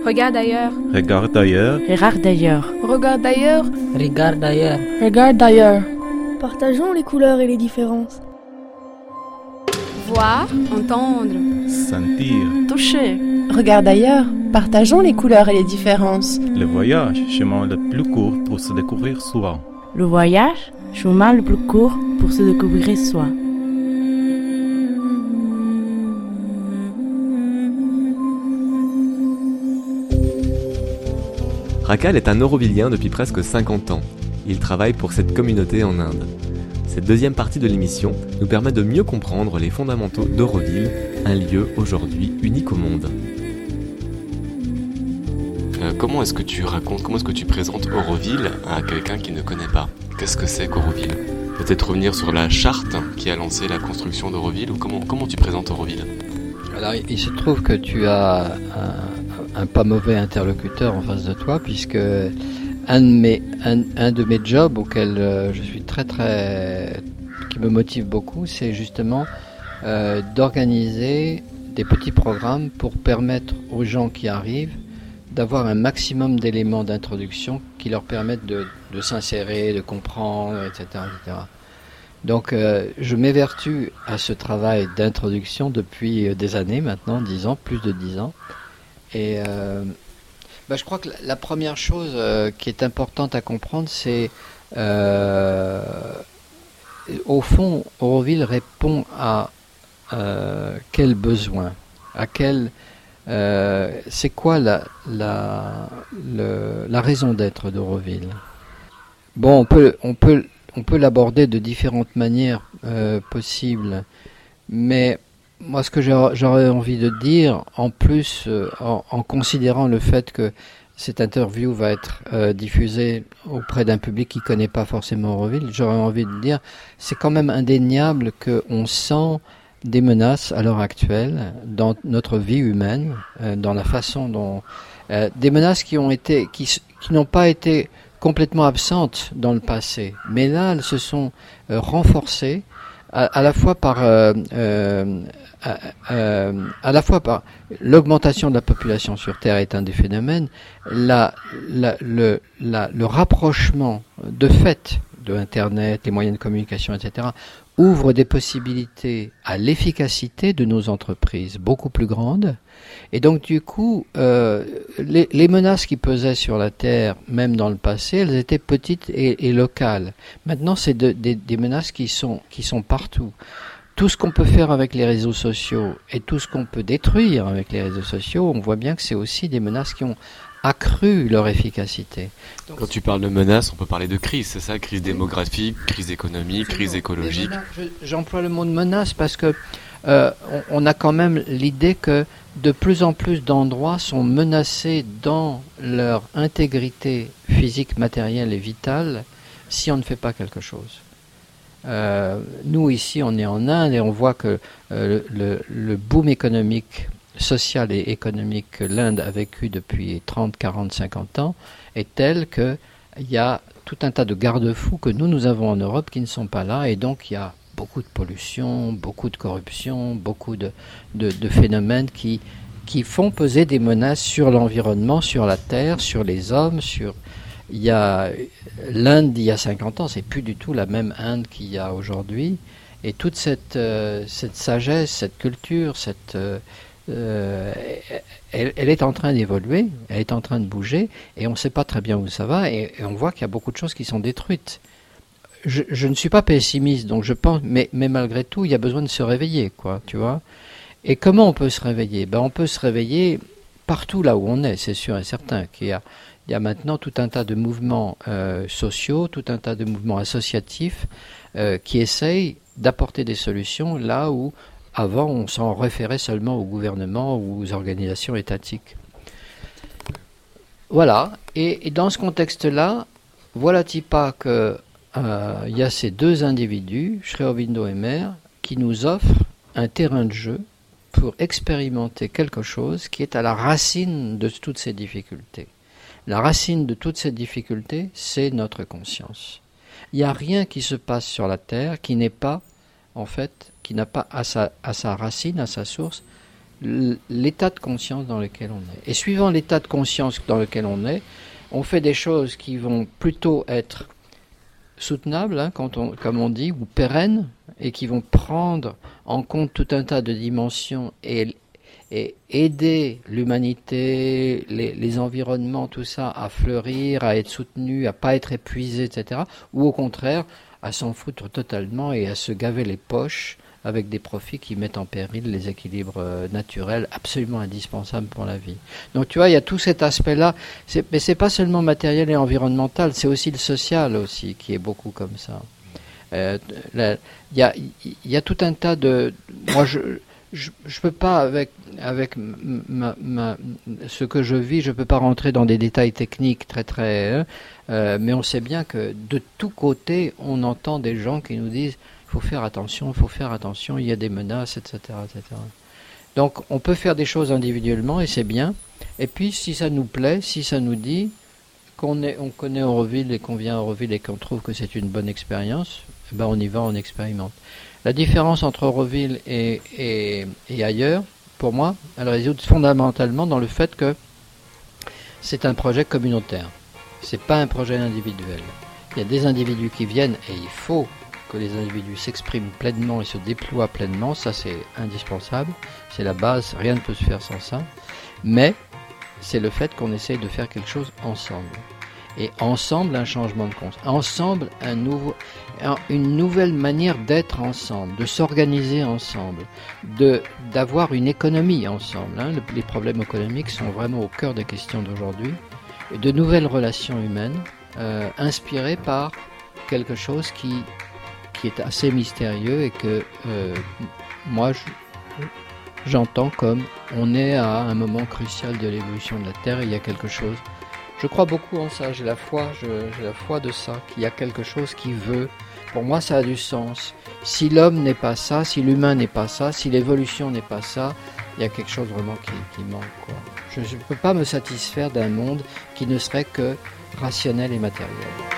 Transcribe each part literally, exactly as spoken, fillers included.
Regarde ailleurs. Regarde ailleurs. Regarde ailleurs. Regarde ailleurs. Regarde ailleurs. Regarde ailleurs. Partageons les couleurs et les différences. Voir, entendre. Sentir. Toucher. Regarde ailleurs. Partageons les couleurs et les différences. Le voyage, chemin le plus court pour se découvrir soi. Le voyage, chemin le plus court pour se découvrir soi. Rakal est un Aurovillien depuis presque cinquante ans. Il travaille pour cette communauté en Inde. Cette deuxième partie de l'émission nous permet de mieux comprendre les fondamentaux d'Auroville, un lieu aujourd'hui unique au monde. Euh, comment est-ce que tu racontes, comment est-ce que tu présentes Auroville à quelqu'un qui ne connaît pas ? Qu'est-ce que c'est qu'Auroville ? Peut-être revenir sur la charte qui a lancé la construction d'Auroville, ou comment, comment tu présentes Auroville ? Alors, il se trouve que tu as un, un pas mauvais interlocuteur en face de toi, puisque un de mes, un, un de mes jobs auxquels euh, je suis très très, qui me motive beaucoup, c'est justement euh, d'organiser des petits programmes pour permettre aux gens qui arrivent d'avoir un maximum d'éléments d'introduction qui leur permettent de, de s'insérer, de comprendre, et cetera, et cetera. Donc, euh, je m'évertue à ce travail d'introduction depuis des années maintenant, dix ans, plus de dix ans. Et euh, bah, je crois que la, la première chose euh, qui est importante à comprendre, c'est euh, au fond, Auroville répond à euh, quel besoin, à quel euh, c'est quoi la, la, le, la raison d'être d'Auroville. Bon, on peut, on peut On peut l'aborder de différentes manières euh, possibles, mais moi ce que j'aurais envie de dire, en plus, euh, en, en considérant le fait que cette interview va être euh, diffusée auprès d'un public qui ne connaît pas forcément Auroville, j'aurais envie de dire, c'est quand même indéniable qu'on sent des menaces à l'heure actuelle dans notre vie humaine, euh, dans la façon dont... Euh, des menaces qui ont été, qui, qui n'ont pas été complètement absentes dans le passé, mais là elles se sont euh, renforcées à, à la fois par euh, euh, à, euh, à la fois par l'augmentation de la population sur Terre est un des phénomènes, la, la, le, la, le rapprochement de fait de Internet, les moyens de communication, et cetera ouvre des possibilités à l'efficacité de nos entreprises beaucoup plus grandes. Et donc du coup, euh, les, les menaces qui pesaient sur la Terre, même dans le passé, elles étaient petites et, et locales. Maintenant, c'est de, de, des menaces qui sont, qui sont partout. Tout ce qu'on peut faire avec les réseaux sociaux et tout ce qu'on peut détruire avec les réseaux sociaux, on voit bien que c'est aussi des menaces qui ont accru leur efficacité. Donc, quand tu parles de menaces, on peut parler de crise, c'est ça ? Crise démographique, crise économique, crise écologique. Menaces, j'emploie le mot de menace parce que euh, on, on a quand même l'idée que de plus en plus d'endroits sont menacés dans leur intégrité physique, matérielle et vitale si on ne fait pas quelque chose. Euh, nous ici, on est en Inde et on voit que euh, le, le boom économique social et économique que l'Inde a vécu depuis trente, quarante, cinquante ans est tel qu'il y a tout un tas de garde-fous que nous, nous avons en Europe qui ne sont pas là, et donc il y a beaucoup de pollution, beaucoup de corruption, beaucoup de, de, de phénomènes qui, qui font peser des menaces sur l'environnement, sur la terre, sur les hommes, sur... Il y a l'Inde d'il y a cinquante ans, c'est plus du tout la même Inde qu'il y a aujourd'hui, et toute cette, euh, cette sagesse, cette culture, cette... Euh, Euh, elle, elle est en train d'évoluer, elle est en train de bouger, et on ne sait pas très bien où ça va, et, et on voit qu'il y a beaucoup de choses qui sont détruites. Je, je ne suis pas pessimiste, donc je pense, mais, mais malgré tout, il y a besoin de se réveiller, quoi, tu vois. Et comment on peut se réveiller ? Ben, on peut se réveiller partout là où on est, c'est sûr et certain. Qu'il y a, il y a maintenant tout un tas de mouvements euh, sociaux, tout un tas de mouvements associatifs euh, qui essayent d'apporter des solutions là où avant, on s'en référait seulement au gouvernement ou aux organisations étatiques. Voilà. Et, et dans ce contexte-là, voilà-t-il pas que euh, il y a ces deux individus, Sri Aurobindo et Mère, qui nous offrent un terrain de jeu pour expérimenter quelque chose qui est à la racine de toutes ces difficultés. La racine de toutes ces difficultés, c'est notre conscience. Il n'y a rien qui se passe sur la Terre qui n'est pas, en fait, qui n'a pas à sa, à sa racine, à sa source, l'état de conscience dans lequel on est. Et suivant l'état de conscience dans lequel on est, on fait des choses qui vont plutôt être soutenables, hein, quand on, comme on dit, ou pérennes, et qui vont prendre en compte tout un tas de dimensions et, et aider l'humanité, les, les environnements, tout ça, à fleurir, à être soutenu, à pas être épuisé, et cetera. Ou au contraire, à s'en foutre totalement et à se gaver les poches avec des profits qui mettent en péril les équilibres euh, naturels absolument indispensables pour la vie. Donc tu vois, il y a tout cet aspect-là, c'est, mais c'est pas seulement matériel et environnemental, c'est aussi le social aussi qui est beaucoup comme ça. Euh, il y a, y a tout un tas de... Moi, je je, je peux pas, avec, avec ma, ma, ce que je vis, je peux pas rentrer dans des détails techniques très très... Euh, mais on sait bien que de tous côtés, on entend des gens qui nous disent il faut faire attention, il faut faire attention, il y a des menaces, et cetera, et cetera. Donc on peut faire des choses individuellement et c'est bien. Et puis si ça nous plaît, si ça nous dit qu'on est, on connaît Auroville et qu'on vient à Auroville et qu'on trouve que c'est une bonne expérience, eh ben on y va, on expérimente. La différence entre Auroville et, et, et ailleurs, pour moi, elle réside fondamentalement dans le fait que c'est un projet communautaire. C'est pas un projet individuel. Il y a des individus qui viennent et il faut que les individus s'expriment pleinement et se déploient pleinement, ça c'est indispensable, c'est la base, rien ne peut se faire sans ça, mais c'est le fait qu'on essaye de faire quelque chose ensemble. Et ensemble, un changement de conscience. Ensemble, un nouveau, un, une nouvelle manière d'être ensemble, de s'organiser ensemble, de, d'avoir une économie ensemble. Hein. Le, les problèmes économiques sont vraiment au cœur des questions d'aujourd'hui. Et de nouvelles relations humaines euh, inspirées par quelque chose qui qui est assez mystérieux et que euh, moi je, j'entends comme on est à un moment crucial de l'évolution de la Terre et il y a quelque chose. Je crois beaucoup en ça, j'ai la foi, je, j'ai la foi de ça, qu'il y a quelque chose qui veut. Pour moi, ça a du sens. Si l'homme n'est pas ça, si l'humain n'est pas ça, si l'évolution n'est pas ça, il y a quelque chose vraiment qui, qui manque, quoi. Je ne peux pas me satisfaire d'un monde qui ne serait que rationnel et matériel.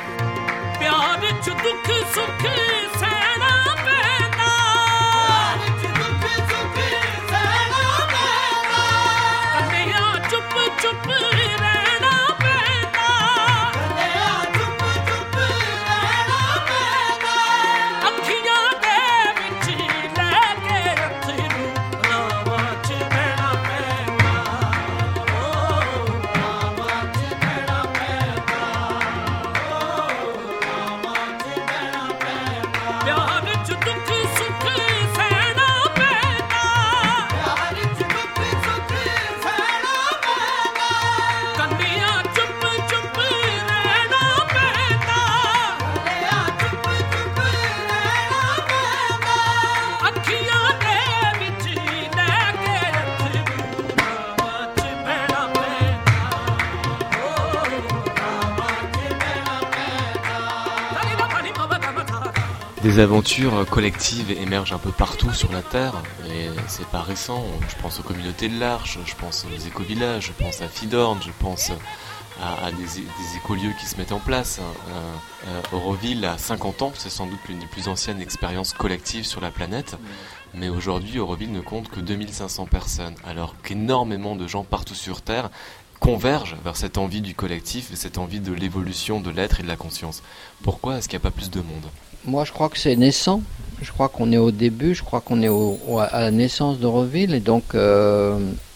Des aventures collectives émergent un peu partout sur la Terre, et c'est pas récent. Je pense aux communautés de l'Arche, je pense aux éco-villages, je pense à Fidorn, je pense à, à des, des écolieux qui se mettent en place. Euh, euh, Auroville a cinquante ans, c'est sans doute l'une des plus anciennes expériences collectives sur la planète, mais aujourd'hui Auroville ne compte que deux mille cinq cents personnes, alors qu'énormément de gens partout sur Terre convergent vers cette envie du collectif et cette envie de l'évolution de l'être et de la conscience. Pourquoi est-ce qu'il n'y a pas plus de monde ? Moi, je crois que c'est naissant. Je crois qu'on est au début. Je crois qu'on est au, au, à la naissance d'Auroville. Et donc, euh,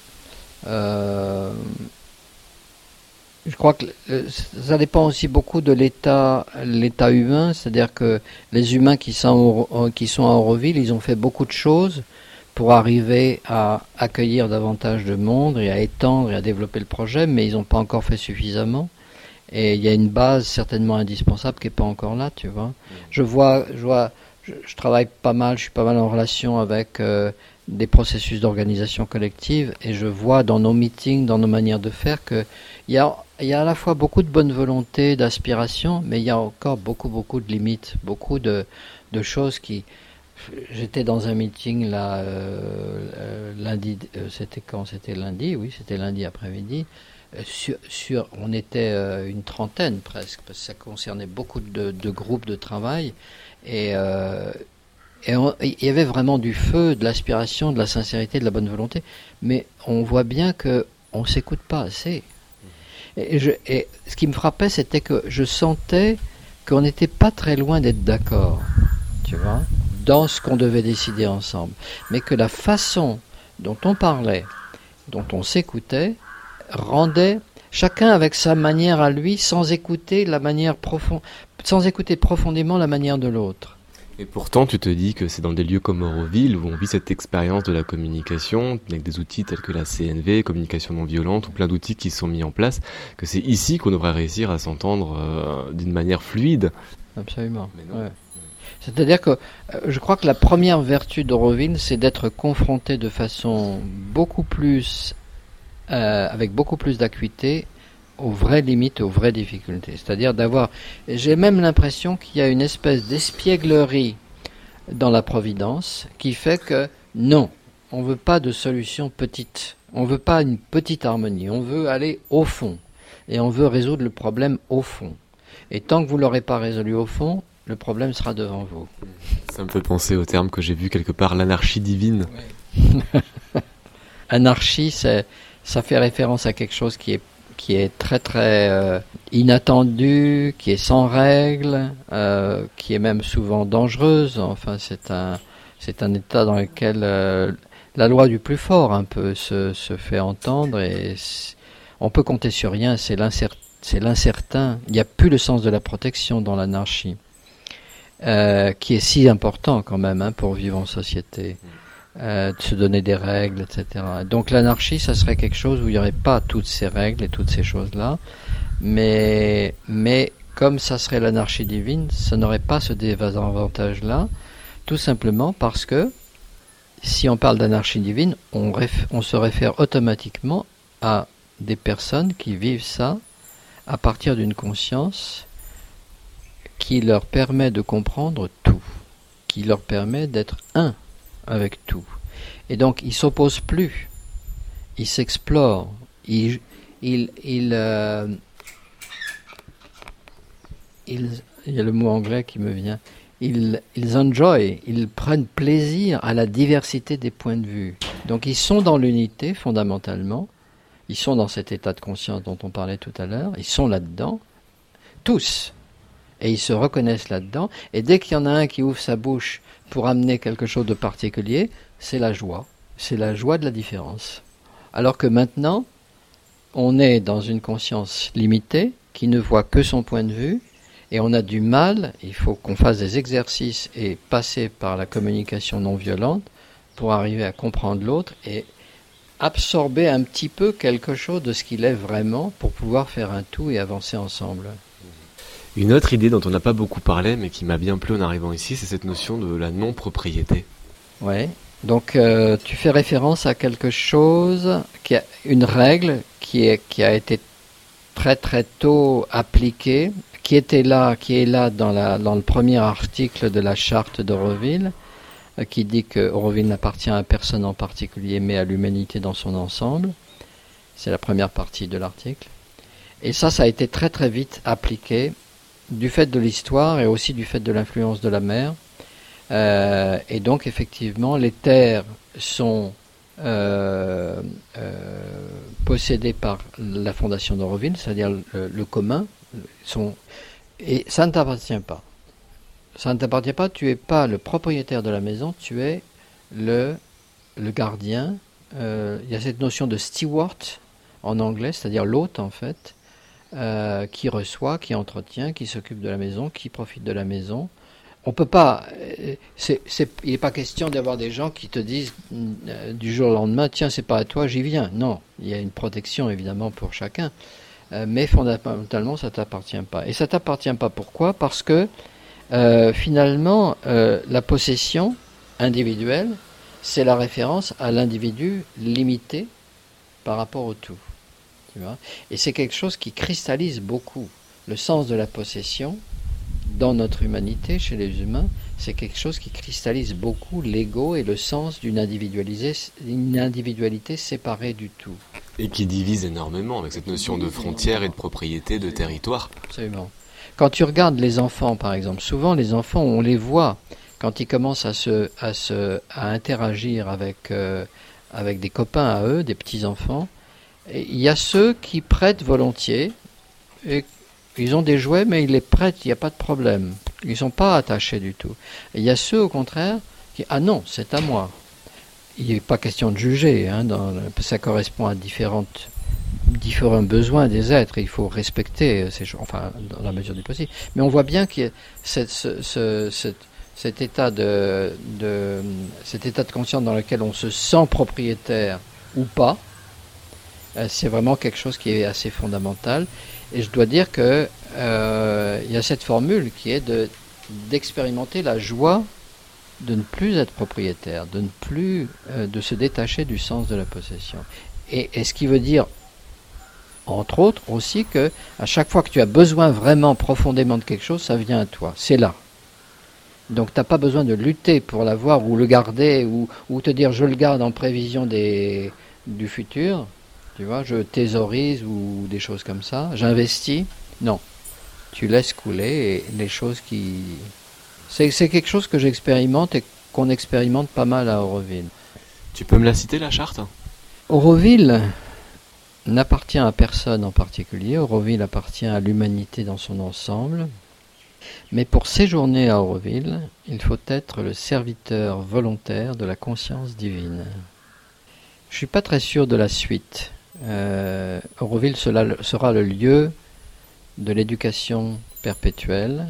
euh, je crois que ça dépend aussi beaucoup de l'état, l'état humain. C'est-à-dire que les humains qui sont, qui sont à Auroville, ils ont fait beaucoup de choses pour arriver à accueillir davantage de monde et à étendre et à développer le projet, mais ils n'ont pas encore fait suffisamment. Et il y a une base certainement indispensable qui n'est pas encore là, tu vois. Je vois, je vois, je, je travaille pas mal, je suis pas mal en relation avec euh, des processus d'organisation collective, et je vois dans nos meetings, dans nos manières de faire, que il y a, il y a à la fois beaucoup de bonne volonté, d'aspiration, mais il y a encore beaucoup, beaucoup de limites, beaucoup de, de choses qui. J'étais dans un meeting là, euh, lundi, euh, c'était quand? C'était lundi, oui, c'était lundi après-midi. Sur, sur, on était euh, une trentaine presque, parce que ça concernait beaucoup de, de groupes de travail, et, euh, Et on, il y avait vraiment du feu, de l'aspiration, de la sincérité, de la bonne volonté. Mais on voit bien que on s'écoute pas assez. Et, je, et ce qui me frappait, c'était que je sentais qu'on n'était pas très loin d'être d'accord, tu vois, dans ce qu'on devait décider ensemble. Mais que la façon dont on parlait, dont on s'écoutait, rendait chacun avec sa manière à lui, sans écouter la manière profonde, sans écouter profondément la manière de l'autre. Et pourtant, tu te dis que c'est dans des lieux comme Auroville où on vit cette expérience de la communication, avec des outils tels que la C N V, communication non violente, ou plein d'outils qui sont mis en place, que c'est ici qu'on devrait réussir à s'entendre euh, d'une manière fluide. Absolument. Ouais. C'est-à-dire que euh, je crois que la première vertu d'Auroville, c'est d'être confronté de façon beaucoup plus, euh, avec beaucoup plus d'acuité, aux vraies limites, aux vraies difficultés. C'est-à-dire d'avoir... J'ai même l'impression qu'il y a une espèce d'espièglerie dans la Providence qui fait que non, on ne veut pas de solution petite. On ne veut pas une petite harmonie. On veut aller au fond. Et on veut résoudre le problème au fond. Et tant que vous ne l'aurez pas résolu au fond, le problème sera devant vous. Ça me fait penser au terme que j'ai vu quelque part, l'anarchie divine. Oui. Anarchie, c'est, ça fait référence à quelque chose qui est qui est très très euh, inattendu, qui est sans règles, euh, qui est même souvent dangereuse. Enfin, c'est un c'est un état dans lequel euh, la loi du plus fort un peu se se fait entendre et on peut compter sur rien. C'est l'incer, c'est l'incertain. Il n'y a plus le sens de la protection dans l'anarchie, euh, qui est si important quand même hein, pour vivre en société. Euh, de se donner des règles, et cetera. Donc l'anarchie, ça serait quelque chose où il n'y aurait pas toutes ces règles et toutes ces choses-là, mais, mais comme ça serait l'anarchie divine, ça n'aurait pas ce désavantage-là, tout simplement parce que si on parle d'anarchie divine, on, réf- on se réfère automatiquement à des personnes qui vivent ça à partir d'une conscience qui leur permet de comprendre tout, qui leur permet d'être un avec tout. Et donc, ils s'opposent plus. Ils s'explorent. Ils, ils, ils, euh, ils, il y a le mot anglais qui me vient. Ils, ils enjoy, ils prennent plaisir à la diversité des points de vue. Donc, ils sont dans l'unité, fondamentalement. Ils sont dans cet état de conscience dont on parlait tout à l'heure. Ils sont là-dedans. Tous. Et ils se reconnaissent là-dedans. Et dès qu'il y en a un qui ouvre sa bouche pour amener quelque chose de particulier, c'est la joie. C'est la joie de la différence. Alors que maintenant, on est dans une conscience limitée, qui ne voit que son point de vue, et on a du mal, il faut qu'on fasse des exercices et passer par la communication non violente pour arriver à comprendre l'autre et absorber un petit peu quelque chose de ce qu'il est vraiment pour pouvoir faire un tout et avancer ensemble. Une autre idée dont on n'a pas beaucoup parlé, mais qui m'a bien plu en arrivant ici, c'est cette notion de la non-propriété. Oui, donc euh, tu fais référence à quelque chose, qui a une règle qui, est, qui a été très très tôt appliquée, qui était là, qui est là dans, la, dans le premier article de la charte d'Auroville, euh, qui dit que Auroville n'appartient à personne en particulier, mais à l'humanité dans son ensemble. C'est la première partie de l'article. Et ça, ça a été très très vite appliqué, du fait de l'histoire et aussi du fait de l'influence de la mer. Euh, et donc effectivement, les terres sont euh, euh, possédées par la fondation d'Auroville, c'est-à-dire le, le commun, sont, et ça ne t'appartient pas. Ça ne t'appartient pas, tu n'es pas le propriétaire de la maison, tu es le, le gardien. Euh, il y a cette notion de steward en anglais, c'est-à-dire l'hôte en fait, Euh, qui reçoit, qui entretient, qui s'occupe de la maison, qui profite de la maison. On peut pas. Euh, c'est, c'est, il n'est pas question d'avoir des gens qui te disent euh, du jour au lendemain, tiens, c'est pas à toi, j'y viens. Non, il y a une protection évidemment pour chacun, euh, mais fondamentalement, ça t'appartient pas. Et ça t'appartient pas. Pourquoi ? Parce que euh, finalement, euh, la possession individuelle, c'est la référence à l'individu limité par rapport au tout. Et c'est quelque chose qui cristallise beaucoup. Le sens de la possession, dans notre humanité, chez les humains, c'est quelque chose qui cristallise beaucoup l'ego et le sens d'une une individualité séparée du tout. Et qui divise énormément avec cette notion de frontière et de propriété, de territoire. Absolument. Quand tu regardes les enfants, par exemple, souvent les enfants, on les voit quand ils commencent à se, à se, à interagir avec, euh, avec des copains à eux, des petits enfants, il y a ceux qui prêtent volontiers et ils ont des jouets, mais ils les prêtent, il n'y a pas de problème. Ils ne sont pas attachés du tout. Et il y a ceux, au contraire, qui ah non, c'est à moi. Il n'est pas question de juger, hein, dans, ça correspond à différentes, différents besoins des êtres. Il faut respecter ces choses, enfin, dans la mesure du possible. Mais on voit bien qu'il y a cette, ce, ce, cette, cet état de, de, cet état de conscience dans lequel on se sent propriétaire ou pas. Euh, c'est vraiment quelque chose qui est assez fondamental. Et je dois dire que euh, il y a cette formule qui est de d'expérimenter la joie de ne plus être propriétaire, de ne plus euh, de se détacher du sens de la possession. Et, et ce qui veut dire, entre autres, aussi que à chaque fois que tu as besoin vraiment profondément de quelque chose, ça vient à toi. C'est là. Donc tu n'as pas besoin de lutter pour l'avoir ou le garder ou, ou te dire je le garde en prévision des, du futur. Tu vois, je thésaurise ou des choses comme ça. J'investis. Non. Tu laisses couler et les choses qui... C'est, c'est quelque chose que j'expérimente et qu'on expérimente pas mal à Auroville. Tu peux me la citer, la charte ? Auroville n'appartient à personne en particulier. Auroville appartient à l'humanité dans son ensemble. Mais pour séjourner à Auroville, il faut être le serviteur volontaire de la conscience divine. Je ne suis pas très sûr de la suite. Euh, Auroville sera, sera le lieu de l'éducation perpétuelle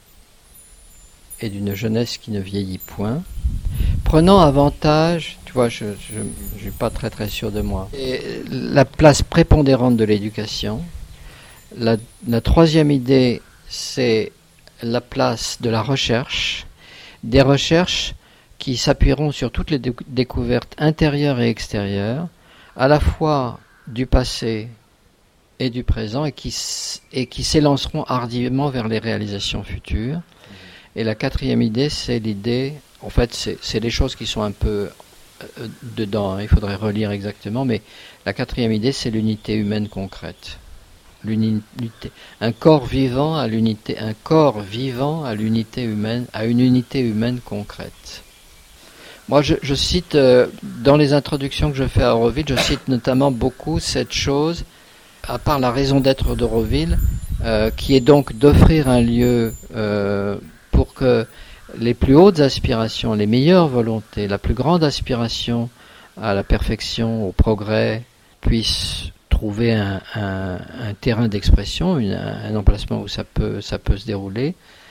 et d'une jeunesse qui ne vieillit point, prenant avantage, tu vois, je ne suis pas très très sûr de moi, et la place prépondérante de l'éducation. La, la troisième idée, c'est la place de la recherche, des recherches qui s'appuieront sur toutes les dé- découvertes intérieures et extérieures, à la fois du passé et du présent, et qui, s- et qui s'élanceront hardiment vers les réalisations futures. Et la quatrième idée, c'est l'idée, en fait, c'est, c'est des choses qui sont un peu euh, dedans, hein, il faudrait relire exactement, mais la quatrième idée, c'est l'unité humaine concrète. L'unité, un corps vivant à l'unité, un corps vivant à l'unité humaine, à une unité humaine concrète. Moi, je, je cite, euh, dans les introductions que je fais à Auroville, je cite notamment beaucoup cette chose, à part la raison d'être d'Auroville, euh, qui est donc d'offrir un lieu euh, pour que les plus hautes aspirations, les meilleures volontés, la plus grande aspiration à la perfection, au progrès, puissent trouver un, un, un terrain d'expression, une, un emplacement où ça peut, ça peut se dérouler.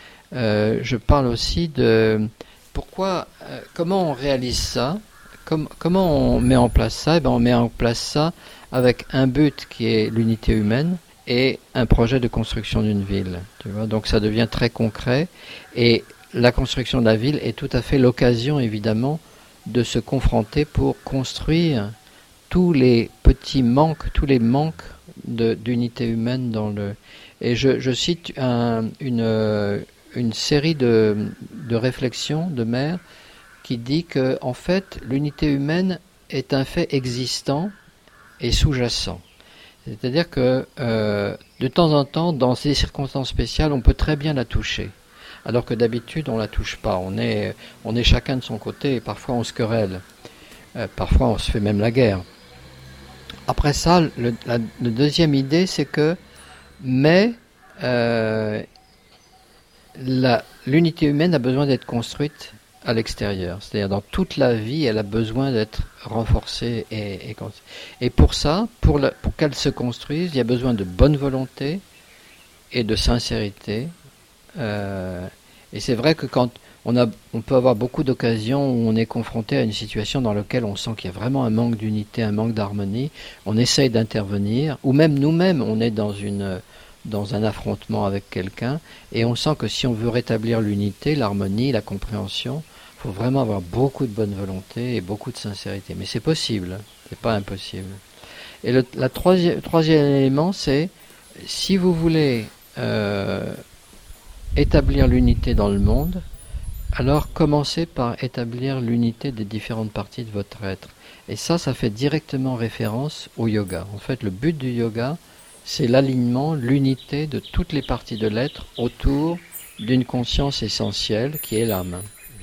Euh, je parle aussi de pourquoi, euh, comment on réalise ça, com, comment on met en place ça. Eh bien, on met en place ça avec un but qui est l'unité humaine et un projet de construction d'une ville. Tu vois, donc ça devient très concret et la construction de la ville est tout à fait l'occasion, évidemment, de se confronter pour construire tous les petits manques, tous les manques de, d'unité humaine dans le... Et je, je cite un, une, une série de, de réflexions de Maire qui dit que, en fait, l'unité humaine est un fait existant et sous-jacent. C'est-à-dire que, euh, de temps en temps, dans ces circonstances spéciales, on peut très bien la toucher. Alors que d'habitude, on la touche pas. On est, on est chacun de son côté et parfois on se querelle. Euh, parfois, on se fait même la guerre. Après ça, le, la, la deuxième idée, c'est que, mais euh, la, l'unité humaine a besoin d'être construite à l'extérieur. C'est-à-dire, dans toute la vie, elle a besoin d'être renforcée. Et, et, et pour ça, pour, la, pour qu'elle se construise, il y a besoin de bonne volonté et de sincérité. Euh, et c'est vrai que quand on, a, on peut avoir beaucoup d'occasions où on est confronté à une situation dans laquelle on sent qu'il y a vraiment un manque d'unité, un manque d'harmonie, on essaye d'intervenir, ou même nous-mêmes, on est dans, une, dans un affrontement avec quelqu'un, et on sent que si on veut rétablir l'unité, l'harmonie, la compréhension, il faut vraiment avoir beaucoup de bonne volonté et beaucoup de sincérité. Mais c'est possible, c'est pas impossible. Et le la troisième, troisième élément, c'est, si vous voulez euh, établir l'unité dans le monde, alors commencez par établir l'unité des différentes parties de votre être. Et ça, ça fait directement référence au yoga. En fait, le but du yoga, c'est l'alignement, l'unité de toutes les parties de l'être autour d'une conscience essentielle qui est l'âme.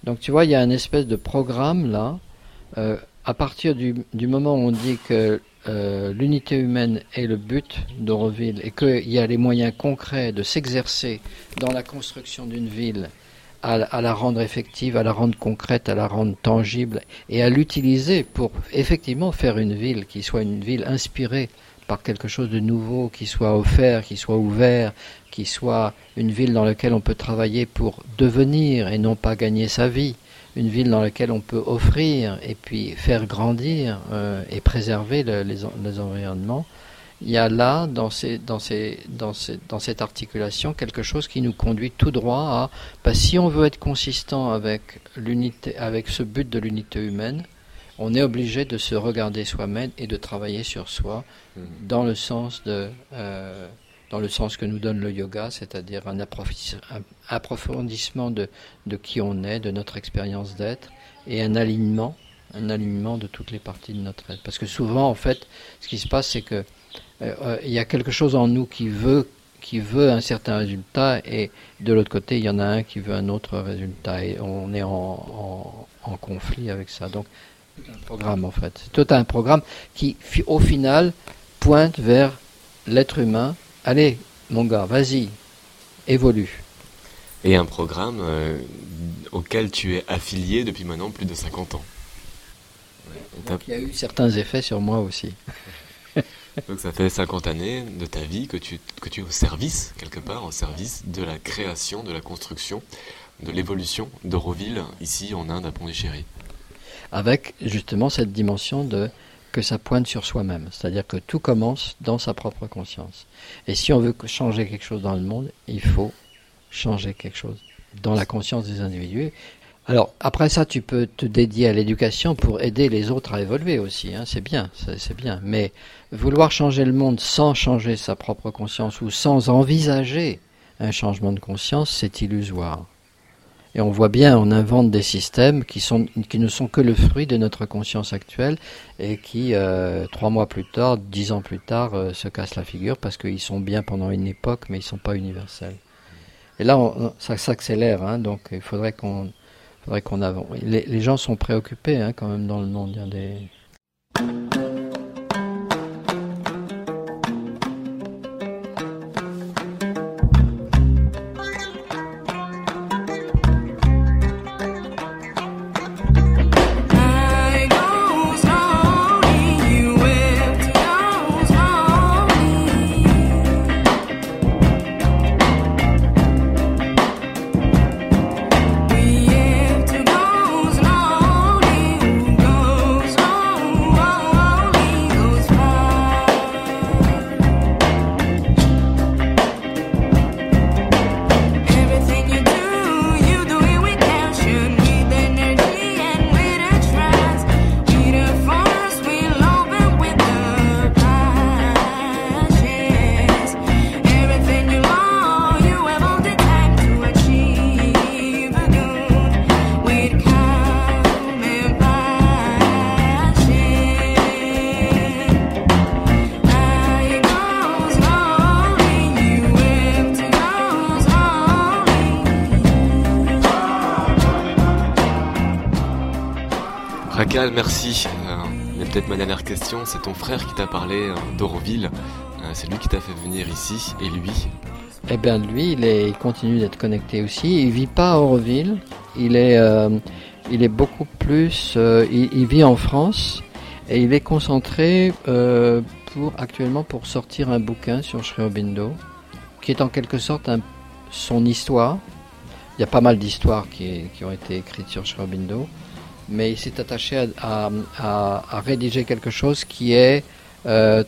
Donc tu vois, il y a une espèce de programme là, euh, à partir du, du moment où on dit que euh, l'unité humaine est le but d'Auroville et qu'il y a les moyens concrets de s'exercer dans la construction d'une ville, à, à la rendre effective, à la rendre concrète, à la rendre tangible et à l'utiliser pour effectivement faire une ville qui soit une ville inspirée par quelque chose de nouveau, qui soit offert, qui soit ouvert, qui soit une ville dans laquelle on peut travailler pour devenir et non pas gagner sa vie, une ville dans laquelle on peut offrir et puis faire grandir euh, et préserver le, les, les environnements. Il y a là, dans, ces, dans, ces, dans, ces, dans cette articulation, quelque chose qui nous conduit tout droit à, bah, si on veut être consistant avec, l'unité, avec ce but de l'unité humaine, on est obligé de se regarder soi-même et de travailler sur soi dans le sens de, euh, dans le sens que nous donne le yoga, c'est-à-dire un, approfi- un approfondissement de, de qui on est, de notre expérience d'être, et un alignement, un alignement de toutes les parties de notre être. Parce que souvent, en fait, ce qui se passe, c'est que euh, il y a quelque chose en nous qui veut, qui veut un certain résultat, et de l'autre côté, il y en a un qui veut un autre résultat, et on est en, en, en conflit avec ça. Donc, c'est un programme, en fait. C'est tout un programme qui, au final, pointe vers l'être humain. Allez, mon gars, vas-y, évolue. Et un programme euh, auquel tu es affilié depuis maintenant plus de cinquante ans. Donc, il y a eu certains effets sur moi aussi. Donc ça fait cinquante années de ta vie que tu, que tu es au service, quelque part, au service de la création, de la construction, de l'évolution d'Auroville, ici en Inde, à Pondichéry. Avec justement cette dimension de que ça pointe sur soi-même, c'est-à-dire que tout commence dans sa propre conscience. Et si on veut changer quelque chose dans le monde, il faut changer quelque chose dans la conscience des individus. Alors, après ça, tu peux te dédier à l'éducation pour aider les autres à évoluer aussi, hein, c'est bien, c'est, c'est bien. Mais vouloir changer le monde sans changer sa propre conscience ou sans envisager un changement de conscience, c'est illusoire. Et on voit bien, on invente des systèmes qui, sont, qui ne sont que le fruit de notre conscience actuelle et qui, euh, trois mois plus tard, dix ans plus tard, euh, se cassent la figure parce qu'ils sont bien pendant une époque, mais ils ne sont pas universels. Et là, on, ça s'accélère, hein, donc il faudrait qu'on, faudrait qu'on avance. Les, les gens sont préoccupés hein, quand même dans le monde. Il y a des... Raquel, merci. Euh, mais peut-être ma dernière question, c'est ton frère qui t'a parlé euh, d'Auroville. Euh, c'est lui qui t'a fait venir ici, et lui Eh bien, lui, il, est, il continue d'être connecté aussi. Il vit pas à Auroville. Il est, euh, il est beaucoup plus. Euh, il, il vit en France et il est concentré euh, pour actuellement pour sortir un bouquin sur Sri Aurobindo, qui est en quelque sorte un, son histoire. Il y a pas mal d'histoires qui, qui ont été écrites sur Sri Aurobindo. Mais il s'est attaché à, à, à, à rédiger quelque chose qui est, euh,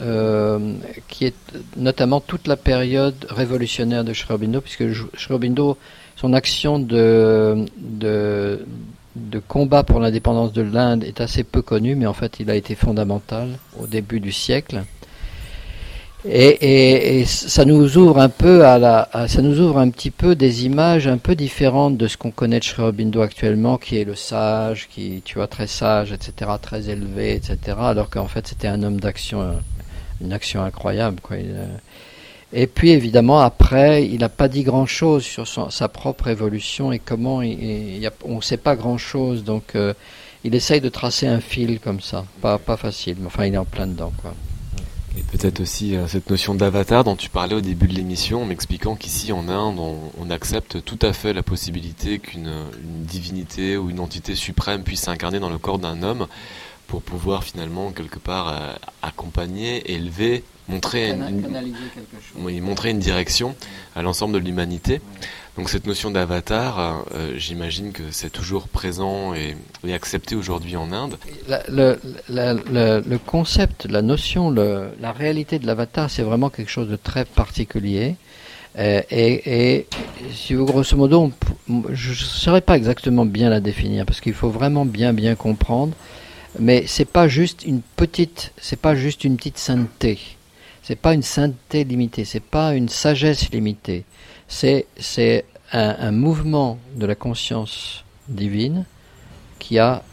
euh, qui est notamment toute la période révolutionnaire de Sri Aurobindo, puisque Sri Aurobindo, son action de, de, de combat pour l'indépendance de l'Inde est assez peu connue, mais en fait il a été fondamental au début du siècle. Et, et, et ça nous ouvre un peu à la, à, ça nous ouvre un petit peu des images un peu différentes de ce qu'on connaît de Sri Aurobindo actuellement, qui est le sage, qui, tu vois, très sage, et cetera, très élevé, et cetera. Alors qu'en fait, c'était un homme d'action, une action incroyable, quoi. Il, Et puis évidemment après, il n'a pas dit grand-chose sur son, sa propre évolution et comment il, il y a, on ne sait pas grand-chose, donc euh, il essaye de tracer un fil comme ça, pas pas facile, mais enfin il est en plein dedans, quoi. Et peut-être aussi euh, cette notion d'avatar dont tu parlais au début de l'émission, en m'expliquant qu'ici en Inde, on, on accepte tout à fait la possibilité qu'une une divinité ou une entité suprême puisse s'incarner dans le corps d'un homme pour pouvoir finalement quelque part euh, accompagner, élever, montrer une, une, oui, montrer une direction à l'ensemble de l'humanité. Donc cette notion d'avatar, euh, j'imagine que c'est toujours présent et, et accepté aujourd'hui en Inde. La, le, la, le, le concept, la notion, le, la réalité de l'avatar, c'est vraiment quelque chose de très particulier. Euh, et, et si vous, grosso modo, on, je ne saurais pas exactement bien la définir parce qu'il faut vraiment bien bien comprendre. Mais c'est pas juste une petite, c'est pas juste une petite sainteté. C'est pas une sainteté limitée, c'est pas une sagesse limitée. C'est, c'est un, un mouvement de la conscience divine qui a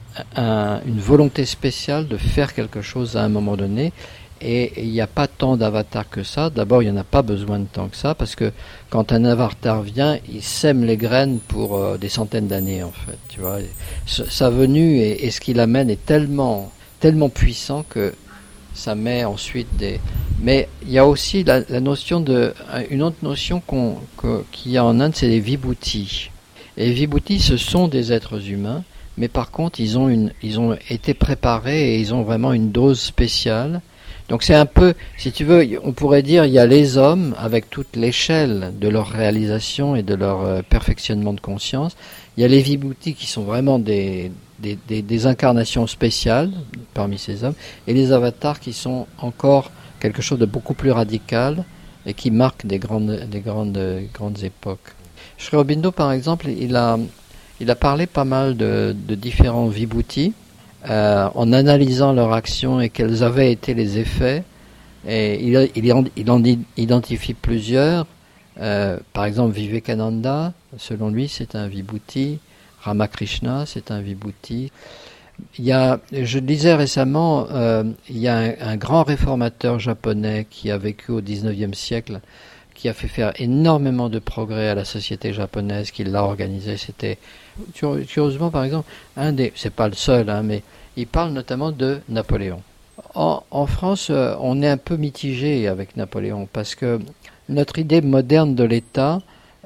un, une volonté spéciale de faire quelque chose à un moment donné. Et il n'y a pas tant d'avatars que ça. D'abord, il n'y en a pas besoin de tant que ça, parce que quand un avatar vient, il sème les graines pour euh, des centaines d'années, en fait. Tu vois, sa venue et, et ce qu'il amène est tellement, tellement puissant que ça met ensuite des... Mais il y a aussi la, la notion de... Une autre notion qu'on, que, qu'il y a en Inde, c'est les vibhutis. Et les vibhutis, ce sont des êtres humains, mais par contre, ils ont, une, ils ont été préparés et ils ont vraiment une dose spéciale. Donc c'est un peu, si tu veux, on pourrait dire, il y a les hommes avec toute l'échelle de leur réalisation et de leur euh, perfectionnement de conscience. Il y a les vibhutis qui sont vraiment des, des, des, des incarnations spéciales parmi ces hommes, et les avatars qui sont encore quelque chose de beaucoup plus radical et qui marquent des grandes, des grandes, grandes époques. Sri Aurobindo, par exemple, il a, il a parlé pas mal de, de différents vibhutis. Euh, en analysant leur action et quels avaient été les effets, et il, il, en, il en identifie plusieurs. Euh, par exemple, Vivekananda, selon lui, c'est un vibhuti. Ramakrishna, c'est un vibhuti. Il y a, je disais récemment, euh, il y a un, un grand réformateur japonais qui a vécu au dix-neuvième siècle, qui a fait faire énormément de progrès à la société japonaise, qui l'a organisé. C'était, curieusement, par exemple, un des, c'est pas le seul, hein, mais il parle notamment de Napoléon. En, en France, euh, on est un peu mitigé avec Napoléon, parce que notre idée moderne de l'État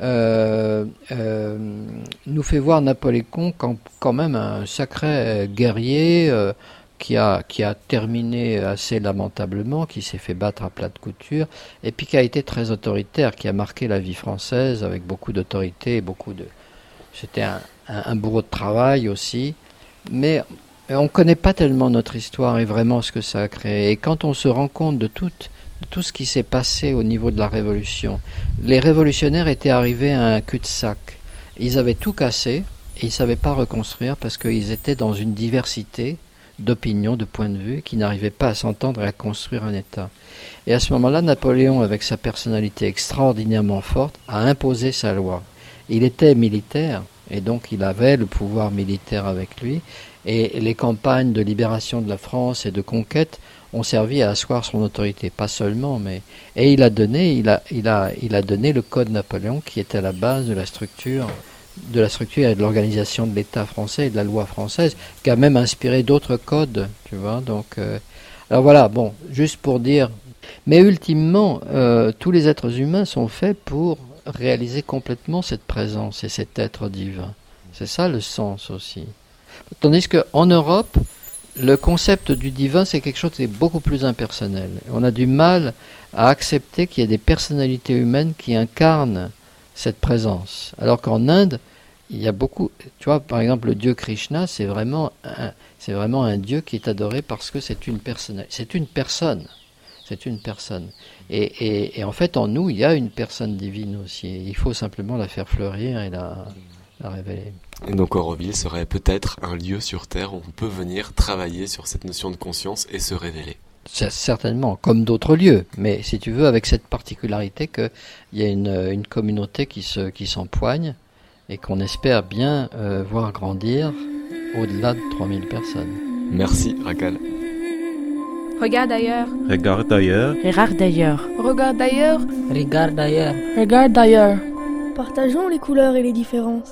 euh, euh, nous fait voir Napoléon comme quand même un sacré guerrier, euh, qui a, qui a terminé assez lamentablement, qui s'est fait battre à plat de couture, et puis qui a été très autoritaire, qui a marqué la vie française avec beaucoup d'autorité, beaucoup de... C'était un, un, un bourreau de travail aussi, mais on ne connaît pas tellement notre histoire et vraiment ce que ça a créé. Et quand on se rend compte de tout, de tout ce qui s'est passé au niveau de la Révolution, les révolutionnaires étaient arrivés à un cul-de-sac. Ils avaient tout cassé et ils ne savaient pas reconstruire parce qu'ils étaient dans une diversité d'opinions, de points de vue, qui n'arrivaient pas à s'entendre et à construire un État. Et à ce moment-là, Napoléon, avec sa personnalité extraordinairement forte, a imposé sa loi. Il était militaire, et donc il avait le pouvoir militaire avec lui, et les campagnes de libération de la France et de conquête ont servi à asseoir son autorité, pas seulement, mais... Et il a donné, il a, il a, il a donné le Code Napoléon, qui était à la base de la structure de la structure et de l'organisation de l'État français et de la loi française, qui a même inspiré d'autres codes, tu vois. Donc, euh, alors voilà, bon, juste pour dire. Mais ultimement, euh, tous les êtres humains sont faits pour réaliser complètement cette présence et cet être divin. C'est ça le sens aussi. Tandis qu'en Europe, le concept du divin, c'est quelque chose qui est beaucoup plus impersonnel. On a du mal à accepter qu'il y ait des personnalités humaines qui incarnent cette présence. Alors qu'en Inde, il y a beaucoup, tu vois, par exemple, le dieu Krishna, c'est vraiment un, c'est vraiment un dieu qui est adoré parce que c'est une personne, c'est une personne, c'est une personne. Et, et, et en fait, en nous, il y a une personne divine aussi. Il faut simplement la faire fleurir et la, la révéler. Et donc Auroville serait peut-être un lieu sur Terre où on peut venir travailler sur cette notion de conscience et se révéler. Certainement, comme d'autres lieux, mais si tu veux, avec cette particularité qu'il y a une, une communauté qui, se, qui s'empoigne et qu'on espère bien euh, voir grandir au-delà de trois mille personnes. Merci Rakal. Regarde ailleurs. Regarde ailleurs. Regarde d'ailleurs. Regarde ailleurs. Regarde ailleurs. Regarde d'ailleurs. Partageons les couleurs et les différences.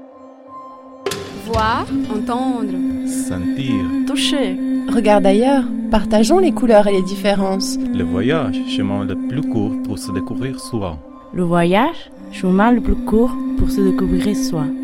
Voir, entendre. Sentir. Toucher. Regarde ailleurs. Partageons les couleurs et les différences. Le voyage, chemin le plus court pour se découvrir soi. Le voyage, chemin le plus court pour se découvrir soi.